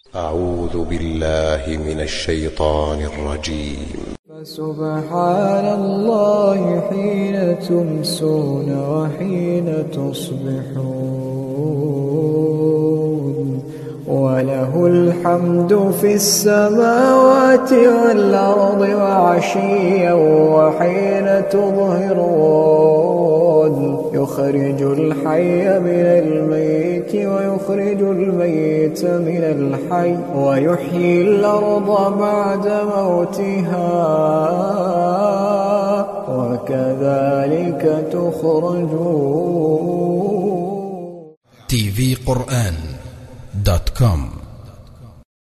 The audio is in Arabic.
أعوذ بالله من الشيطان الرجيم. فسبحان الله حين تمسون وحين تصبحون، وله الحمد في السماوات والأرض وعشيا وحين تظهرون، يخرج الحي من الميت ويخرج الميت من الحي ويحيي الأرض بعد موتها وكذلك تخرجون. tvquran.com